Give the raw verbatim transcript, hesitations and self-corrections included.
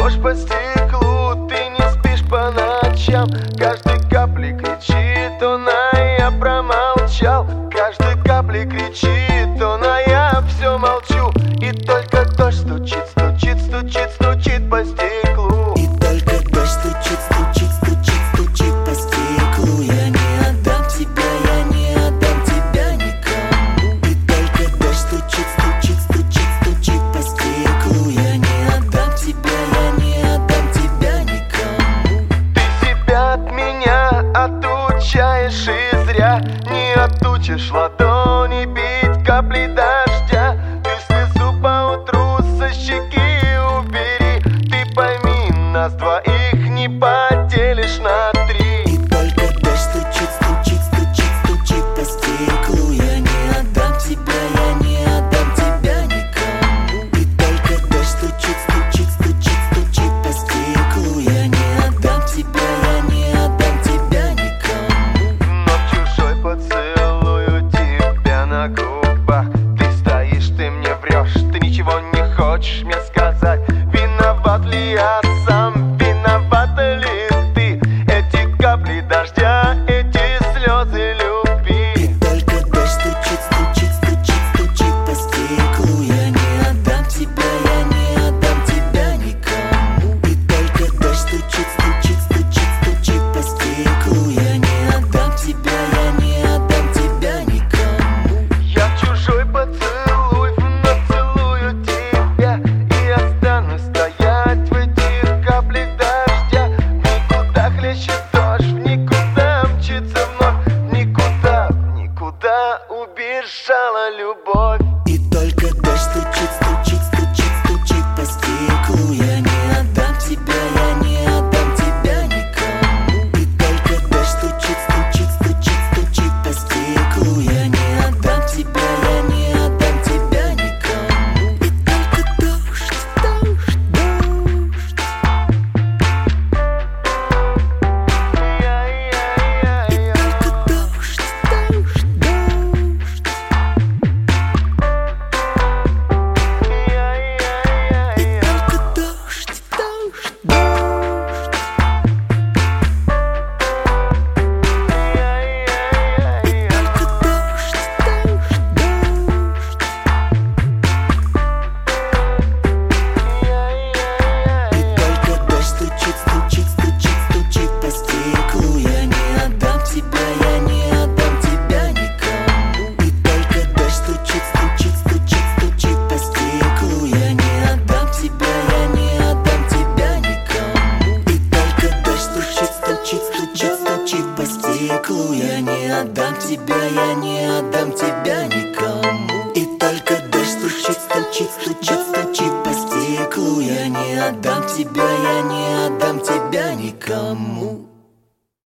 дождь по стеклу, ты не спишь по ночам. Каждой капли кричит он, а я промолчал. Каждой капли кричит он, а я все молчу. И только дождь стучит, стучит, стучит, стучит по стеклу. И только дождь стучит, стучит, стучит, стучит по стеклу. Я не отдам тебя, я не отдам тебя никому. И только дождь стучит, стучит, стучит, стучит по стеклу. Я не отдам тебя, я не отдам тебя никому. Ты себя от меня отучаешь и зря. Не отучишь ладони бить капли дождя. Ты слезу поутру со щеки убери. Ты пойми, нас двоих не поделишь на три. И только дождь стучит, стучит, стучит, стучит по стеклу. Я не отдам тебя, я не отдам тебя никому. И только дождь стучит, стучит, стучит, стучит по стеклу. Я не отдам тебя, я не отдам тебя никому. Но в чужой поцелую тебя на губах. Ты стоишь, ты мне врешь, ты ничего не хочешь мне сказать. Виноват ли я сам, виновата ли ты? Эти капли дождя, эти слезы любви. И только дождь стучит, стучит, стучит, стучит по стеклу. Я не отдам тебя, я не отдам тебя никому. И только дождь стучит, стучит, стучит, стучит по стеклу. Я не отдам тебя, я не отдам тебя никому. Я в чужой поцелуй вновь целую тебя. И останусь стоять в этих каплях дождя. Никуда хлещет дождь, никуда мчится вновь. Никуда, никуда убежала любовь. И только дождь стучит, стучит, стучит, стучит по стеклу. Я не отдам тебя, я не отдам тебя никому. И только дождь стучит, стучит, стучит, стучит по стеклу. Я не отдам тебя, я не отдам тебя никому. И только дождь, дождь, дождь. И только дождь, дождь, дождь. И только дождь, дождь, дождь. И только дождь, дождь, дождь. И только дождь стучит, стучит, стучит, стучит по стеклу. Я не отдам тебя, я не отдам тебя никому. И только дождь стучит, стучит, стучит, стучит по стеклу. Я не отдам тебя, я не отдам тебя никому. И только дождь стучит, стучит, стучит, стучит по стеклу. Я не отдам тебя, я не отдам тебя никому. И только дождь стучит, стучит, стучит,